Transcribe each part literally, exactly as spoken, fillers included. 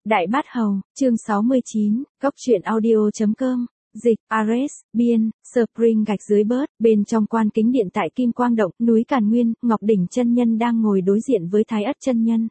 Đại Bát Hầu, chương sáu mươi chín, góc truyện audio.com, dịch, Ares, biên, Spring gạch dưới bớt, bên trong quan kính điện tại Kim Quang Động, núi Càn Nguyên, Ngọc Đỉnh chân nhân đang ngồi đối diện với Thái Ất chân nhân.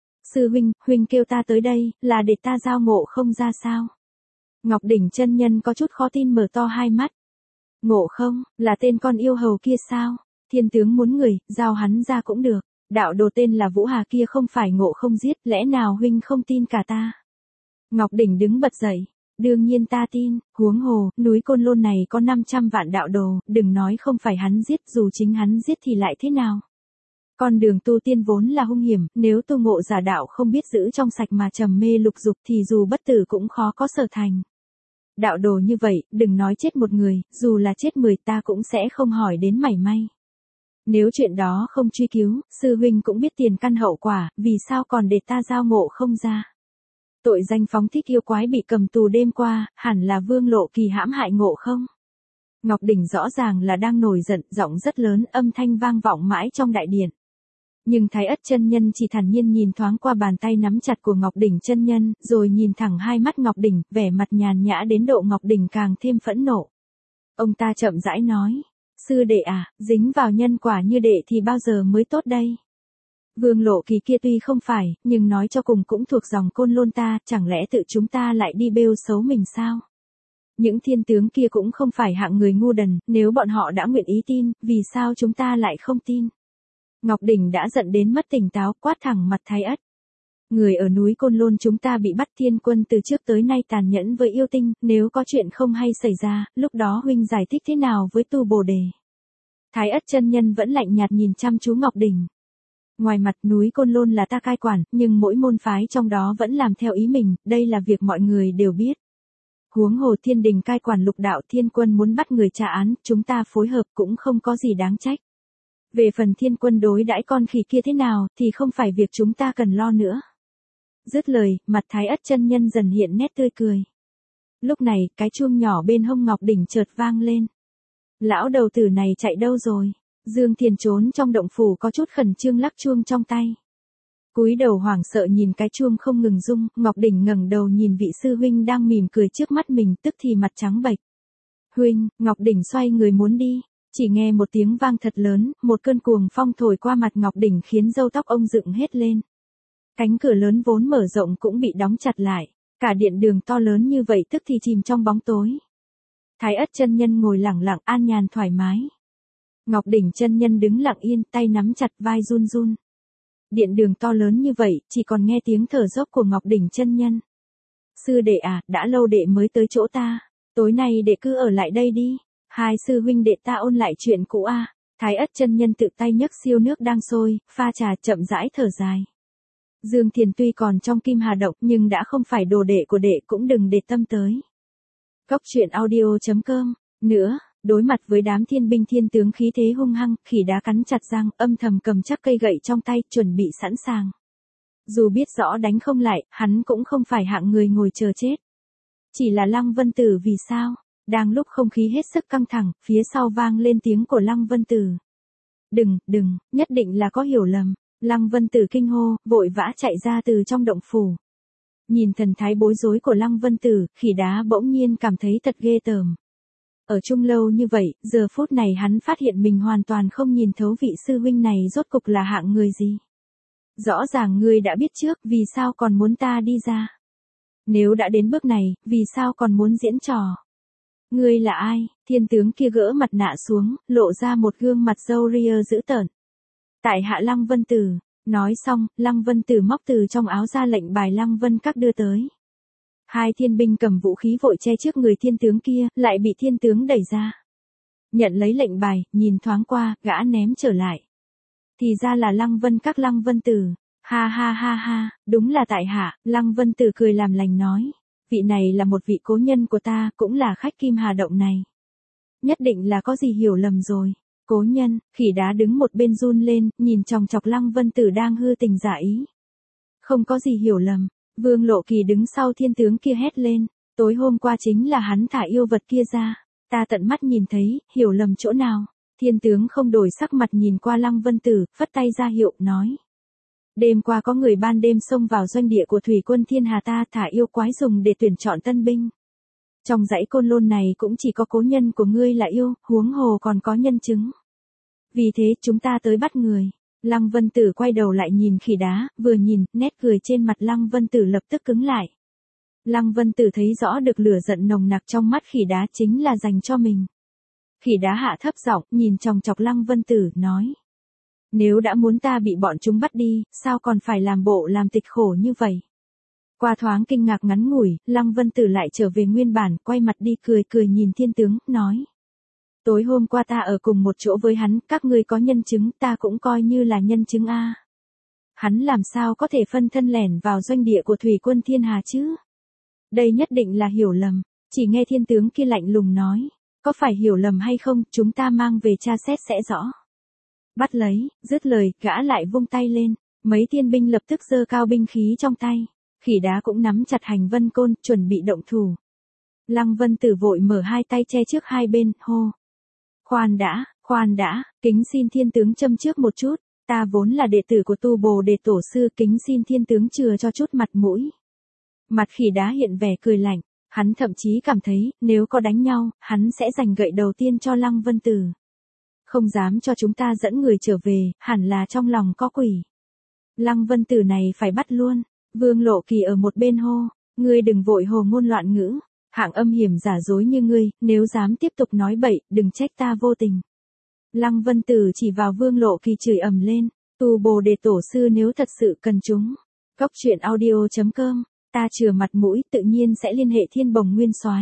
Sư huynh, huynh kêu ta tới đây, là để ta giao ngộ không ra sao? Ngọc Đỉnh chân nhân có chút khó tin mở to hai mắt. Ngộ không, là tên con yêu hầu kia sao? Thiên tướng muốn người, giao hắn ra cũng được. Đạo đồ tên là Vũ Hà kia không phải ngộ không giết, lẽ nào huynh không tin cả ta? Ngọc Đỉnh đứng bật dậy. Đương nhiên ta tin, huống hồ, núi Côn Lôn này có năm trăm vạn đạo đồ, đừng nói không phải hắn giết, dù chính hắn giết thì lại thế nào? Con đường tu tiên vốn là hung hiểm, nếu tu ngộ giả đạo không biết giữ trong sạch mà trầm mê lục dục thì dù bất tử cũng khó có sở thành. Đạo đồ như vậy, đừng nói chết một người, dù là chết mười ta cũng sẽ không hỏi đến mảy may. Nếu chuyện đó không truy cứu, sư huynh cũng biết tiền căn hậu quả, vì sao còn để ta giao ngộ không ra. Tội danh phóng thích yêu quái bị cầm tù đêm qua, hẳn là Vương Lộ Kỳ hãm hại ngộ không? Ngọc Đỉnh rõ ràng là đang nổi giận, giọng rất lớn, âm thanh vang vọng mãi trong đại điện. Nhưng Thái Ất chân nhân chỉ thản nhiên nhìn thoáng qua bàn tay nắm chặt của Ngọc Đỉnh chân nhân, rồi nhìn thẳng hai mắt Ngọc Đỉnh, vẻ mặt nhàn nhã đến độ Ngọc Đỉnh càng thêm phẫn nộ. Ông ta chậm rãi nói, sư đệ à, dính vào nhân quả như đệ thì bao giờ mới tốt đây? Vương Lộ Kỳ kia tuy không phải, nhưng nói cho cùng cũng thuộc dòng Côn Lôn ta, chẳng lẽ tự chúng ta lại đi bêu xấu mình sao? Những thiên tướng kia cũng không phải hạng người ngu đần, nếu bọn họ đã nguyện ý tin, vì sao chúng ta lại không tin? Ngọc Đỉnh đã giận đến mất tỉnh táo, quát thẳng mặt Thái Ất. Người ở núi Côn Lôn chúng ta bị bắt, thiên quân từ trước tới nay tàn nhẫn với yêu tinh, nếu có chuyện không hay xảy ra, lúc đó huynh giải thích thế nào với tu Bồ Đề? Thái Ất chân nhân vẫn lạnh nhạt nhìn chăm chú Ngọc Đỉnh. Ngoài mặt núi Côn Lôn là ta cai quản, nhưng mỗi môn phái trong đó vẫn làm theo ý mình, đây là việc mọi người đều biết. Huống hồ thiên đình cai quản lục đạo, thiên quân muốn bắt người trả án, chúng ta phối hợp cũng không có gì đáng trách. Về phần thiên quân đối đãi con khỉ kia thế nào, thì không phải việc chúng ta cần lo nữa. Dứt lời, mặt Thái Ất chân nhân dần hiện nét tươi cười. Lúc này, cái chuông nhỏ bên hông Ngọc Đỉnh chợt vang lên. Lão đầu tử này chạy đâu rồi? Dương Thiền trốn trong động phủ có chút khẩn trương lắc chuông trong tay. Cúi đầu hoảng sợ nhìn cái chuông không ngừng rung, Ngọc Đỉnh ngẩng đầu nhìn vị sư huynh đang mỉm cười trước mắt mình, tức thì mặt trắng bệch. Huynh, Ngọc Đỉnh xoay người muốn đi. Chỉ nghe một tiếng vang thật lớn, một cơn cuồng phong thổi qua mặt Ngọc Đỉnh khiến râu tóc ông dựng hết lên. Cánh cửa lớn vốn mở rộng cũng bị đóng chặt lại, cả điện đường to lớn như vậy tức thì chìm trong bóng tối. Thái Ất chân nhân ngồi lẳng lặng an nhàn thoải mái. Ngọc Đỉnh chân nhân đứng lặng yên, tay nắm chặt vai run run. Điện đường to lớn như vậy, chỉ còn nghe tiếng thở dốc của Ngọc Đỉnh chân nhân. Sư đệ à, đã lâu đệ mới tới chỗ ta, tối nay đệ cứ ở lại đây đi. Hai sư huynh đệ ta ôn lại chuyện cũ a. À. Thái Ất chân nhân tự tay nhấc siêu nước đang sôi, pha trà chậm rãi thở dài. Dương Thiền tuy còn trong Kim Hà Động nhưng đã không phải đồ đệ của đệ, cũng đừng để tâm tới. Góc truyện audio.com. Nữa, đối mặt với đám thiên binh thiên tướng khí thế hung hăng, khỉ đá cắn chặt răng, âm thầm cầm chắc cây gậy trong tay, chuẩn bị sẵn sàng. Dù biết rõ đánh không lại, hắn cũng không phải hạng người ngồi chờ chết. Chỉ là Lăng Vân Tử vì sao? Đang lúc không khí hết sức căng thẳng, phía sau vang lên tiếng của Lăng Vân Tử. Đừng, đừng, nhất định là có hiểu lầm. Lăng Vân Tử kinh hô, vội vã chạy ra từ trong động phủ. Nhìn thần thái bối rối của Lăng Vân Tử, khỉ đá bỗng nhiên cảm thấy thật ghê tởm. Ở chung lâu như vậy, giờ phút này hắn phát hiện mình hoàn toàn không nhìn thấu vị sư huynh này rốt cục là hạng người gì. Rõ ràng ngươi đã biết trước, vì sao còn muốn ta đi ra? Nếu đã đến bước này, vì sao còn muốn diễn trò? Ngươi là ai? Thiên tướng kia gỡ mặt nạ xuống, lộ ra một gương mặt râu ria dữ tợn. Tại hạ Lăng Vân Tử. Nói xong, Lăng Vân Tử móc từ trong áo ra lệnh bài Lăng Vân Các đưa tới. Hai thiên binh cầm vũ khí vội che trước người thiên tướng kia, lại bị thiên tướng đẩy ra. Nhận lấy lệnh bài, nhìn thoáng qua, gã ném trở lại. Thì ra là Lăng Vân Các Lăng Vân Tử. Ha ha ha ha, đúng là tại hạ. Lăng Vân Tử cười làm lành nói. Vị này là một vị cố nhân của ta, cũng là khách Kim Hà Động này. Nhất định là có gì hiểu lầm rồi. Cố nhân, khỉ đá đứng một bên run lên, nhìn chòng chọc Lăng Vân Tử đang hư tình giả ý. Không có gì hiểu lầm. Vương Lộ Kỳ đứng sau thiên tướng kia hét lên. Tối hôm qua chính là hắn thả yêu vật kia ra. Ta tận mắt nhìn thấy, hiểu lầm chỗ nào. Thiên tướng không đổi sắc mặt nhìn qua Lăng Vân Tử, phất tay ra hiệu, nói. Đêm qua có người ban đêm xông vào doanh địa của thủy quân thiên hà ta thả yêu quái dùng để tuyển chọn tân binh. Trong dãy Côn Lôn này cũng chỉ có cố nhân của ngươi là yêu, huống hồ còn có nhân chứng. Vì thế chúng ta tới bắt người. Lăng Vân Tử quay đầu lại nhìn khỉ đá, vừa nhìn, nét cười trên mặt Lăng Vân Tử lập tức cứng lại. Lăng Vân Tử thấy rõ được lửa giận nồng nặc trong mắt khỉ đá chính là dành cho mình. Khỉ đá hạ thấp giọng, nhìn chòng chọc Lăng Vân Tử, nói. Nếu đã muốn ta bị bọn chúng bắt đi, sao còn phải làm bộ làm tịch khổ như vậy? Qua thoáng kinh ngạc ngắn ngủi, Lăng Vân Tử lại trở về nguyên bản, quay mặt đi cười cười nhìn thiên tướng, nói. Tối hôm qua ta ở cùng một chỗ với hắn, các ngươi có nhân chứng, ta cũng coi như là nhân chứng a. Hắn làm sao có thể phân thân lẻn vào doanh địa của thủy quân thiên hà chứ? Đây nhất định là hiểu lầm, chỉ nghe thiên tướng kia lạnh lùng nói. Có phải hiểu lầm hay không, chúng ta mang về tra xét sẽ rõ. Bắt lấy, dứt lời, gã lại vung tay lên, mấy thiên binh lập tức giơ cao binh khí trong tay. Khỉ đá cũng nắm chặt hành vân côn, chuẩn bị động thủ. Lăng Vân Tử vội mở hai tay che trước hai bên, hô. Khoan đã, khoan đã, kính xin thiên tướng châm trước một chút, ta vốn là đệ tử của Tu Bồ Đề Tổ Sư, kính xin thiên tướng chừa cho chút mặt mũi. Mặt khỉ đá hiện vẻ cười lạnh, hắn thậm chí cảm thấy, nếu có đánh nhau, hắn sẽ giành gậy đầu tiên cho Lăng Vân Tử. Không dám cho chúng ta dẫn người trở về, hẳn là trong lòng có quỷ. Lăng Vân Tử này phải bắt luôn. Vương Lộ Kỳ ở một bên hô, ngươi đừng vội hồ ngôn loạn ngữ, hạng âm hiểm giả dối như ngươi, nếu dám tiếp tục nói bậy, đừng trách ta vô tình. Lăng Vân Tử chỉ vào Vương Lộ Kỳ chửi ầm lên, Tu Bồ Đề Tổ Sư nếu thật sự cần chúng. Cốc truyện audio chấm com, ta chừa mặt mũi tự nhiên sẽ liên hệ Thiên Bồng Nguyên Soái.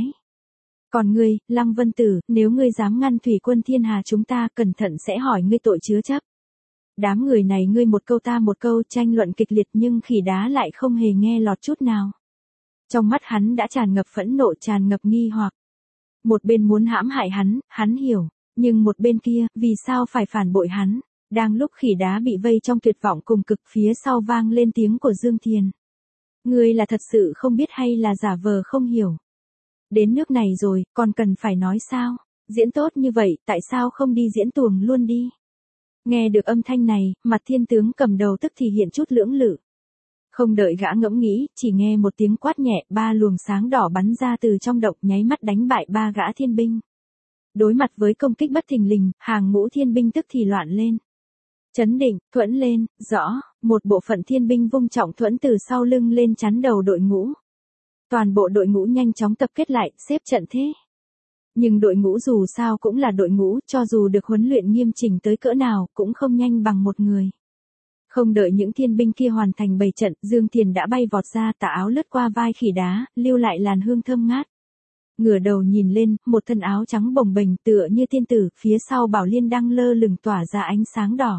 Còn ngươi, Lăng Vân Tử, nếu ngươi dám ngăn thủy quân thiên hà chúng ta, cẩn thận sẽ hỏi ngươi tội chứa chấp. Đám người này ngươi một câu ta một câu tranh luận kịch liệt nhưng khỉ đá lại không hề nghe lọt chút nào. Trong mắt hắn đã tràn ngập phẫn nộ, tràn ngập nghi hoặc. Một bên muốn hãm hại hắn, hắn hiểu, nhưng một bên kia, vì sao phải phản bội hắn? Đang lúc khỉ đá bị vây trong tuyệt vọng cùng cực, phía sau vang lên tiếng của Dương Thiền. Ngươi là thật sự không biết hay là giả vờ không hiểu? Đến nước này rồi, còn cần phải nói sao? Diễn tốt như vậy, tại sao không đi diễn tuồng luôn đi? Nghe được âm thanh này, mặt thiên tướng cầm đầu tức thì hiện chút lưỡng lự. Không đợi gã ngẫm nghĩ, chỉ nghe một tiếng quát nhẹ, ba luồng sáng đỏ bắn ra từ trong động, nháy mắt đánh bại ba gã thiên binh. Đối mặt với công kích bất thình lình, hàng ngũ thiên binh tức thì loạn lên. Chấn định, thuẫn lên, rõ, một bộ phận thiên binh vung trọng thuẫn từ sau lưng lên chắn đầu đội ngũ. Toàn bộ đội ngũ nhanh chóng tập kết lại, xếp trận thế. Nhưng đội ngũ dù sao cũng là đội ngũ, cho dù được huấn luyện nghiêm chỉnh tới cỡ nào, cũng không nhanh bằng một người. Không đợi những thiên binh kia hoàn thành bày trận, Dương Thiền đã bay vọt ra, tà áo lướt qua vai khỉ đá, lưu lại làn hương thơm ngát. Ngửa đầu nhìn lên, một thân áo trắng bồng bềnh tựa như tiên tử, phía sau Bảo Liên đang lơ lửng tỏa ra ánh sáng đỏ.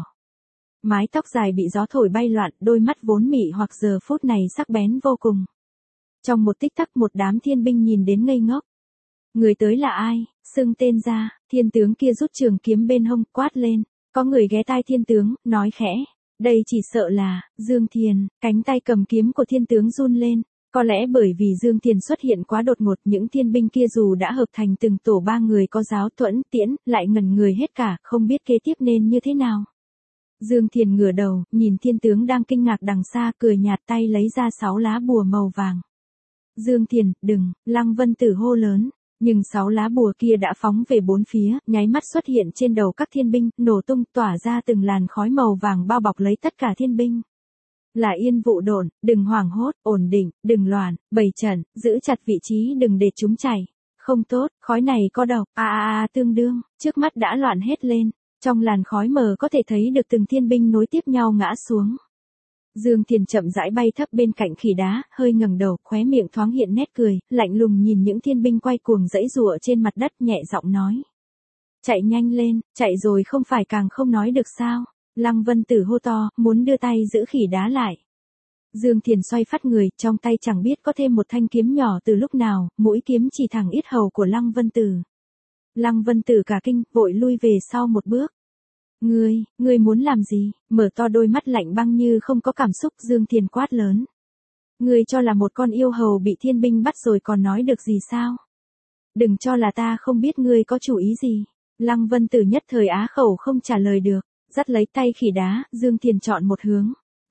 Mái tóc dài bị gió thổi bay loạn, đôi mắt vốn mị hoặc giờ phút này sắc bén vô cùng. Trong một tích tắc một đám thiên binh nhìn đến ngây ngốc. Người tới là ai? Xưng tên ra, thiên tướng kia rút trường kiếm bên hông, quát lên. Có người ghé tai thiên tướng, nói khẽ. Đây chỉ sợ là, Dương Thiền, cánh tay cầm kiếm của thiên tướng run lên. Có lẽ bởi vì Dương Thiền xuất hiện quá đột ngột, những thiên binh kia dù đã hợp thành từng tổ ba người có giáo thuẫn, tiễn, lại ngẩn người hết cả, không biết kế tiếp nên như thế nào. Dương Thiền ngửa đầu, nhìn thiên tướng đang kinh ngạc đằng xa, cười nhạt, tay lấy ra sáu lá bùa màu vàng. Dương Thiền, đừng, Lăng Vân Tử hô lớn. Nhưng sáu lá bùa kia đã phóng về bốn phía, nháy mắt xuất hiện trên đầu các thiên binh, nổ tung, tỏa ra từng làn khói màu vàng bao bọc lấy tất cả thiên binh. Là Yên Vụ Độn, đừng hoảng hốt, ổn định, đừng loạn, bày trận, giữ chặt vị trí đừng để chúng chảy. Không tốt, khói này có độc, a a a tương đương, trước mắt đã loạn hết lên, trong làn khói mờ có thể thấy được từng thiên binh nối tiếp nhau ngã xuống. Dương Thiền chậm rãi bay thấp bên cạnh khỉ đá, hơi ngẩng đầu, khóe miệng thoáng hiện nét cười, lạnh lùng nhìn những thiên binh quay cuồng giãy giụa trên mặt đất, nhẹ giọng nói. Chạy nhanh lên, chạy rồi không phải càng không nói được sao? Lăng Vân Tử hô to, muốn đưa tay giữ khỉ đá lại. Dương Thiền xoay phát người, trong tay chẳng biết có thêm một thanh kiếm nhỏ từ lúc nào, mũi kiếm chỉ thẳng yết hầu của Lăng Vân Tử. Lăng Vân Tử cả kinh, vội lui về sau một bước. Ngươi, ngươi muốn làm gì? Mở to đôi mắt lạnh băng như không có cảm xúc, Dương Thiền quát lớn. Ngươi cho là một con yêu hầu bị thiên binh bắt rồi còn nói được gì sao? Đừng cho là ta không biết ngươi có chủ ý gì. Lăng Vân Tử nhất thời á khẩu không trả lời được, dắt lấy tay khỉ đá, Dương Thiền chọn một hướng.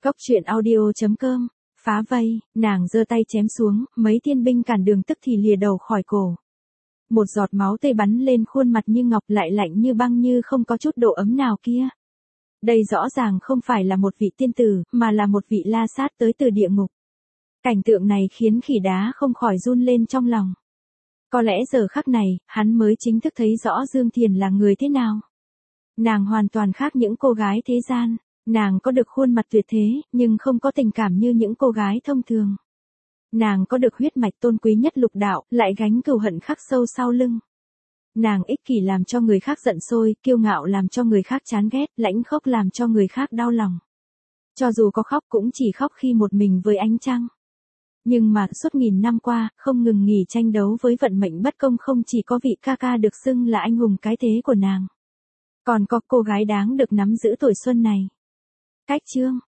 Cóc truyện audio chấm com. Phá vây, nàng giơ tay chém xuống, mấy thiên binh cản đường tức thì lìa đầu khỏi cổ. Một giọt máu tươi bắn lên khuôn mặt như ngọc, lại lạnh như băng, như không có chút độ ấm nào kia. Đây rõ ràng không phải là một vị tiên tử, mà là một vị la sát tới từ địa ngục. Cảnh tượng này khiến khỉ đá không khỏi run lên trong lòng. Có lẽ giờ khắc này, hắn mới chính thức thấy rõ Dương Thiền là người thế nào. Nàng hoàn toàn khác những cô gái thế gian. Nàng có được khuôn mặt tuyệt thế, nhưng không có tình cảm như những cô gái thông thường. Nàng có được huyết mạch tôn quý nhất lục đạo, lại gánh cừu hận khắc sâu sau lưng. Nàng ích kỷ làm cho người khác giận sôi, kiêu ngạo làm cho người khác chán ghét, lãnh khốc làm cho người khác đau lòng. Cho dù có khóc cũng chỉ khóc khi một mình với ánh trăng. Nhưng mà suốt nghìn năm qua, không ngừng nghỉ tranh đấu với vận mệnh bất công, không chỉ có vị ca ca được xưng là anh hùng cái thế của nàng. Còn có cô gái đáng được nắm giữ tuổi xuân này. Cách chương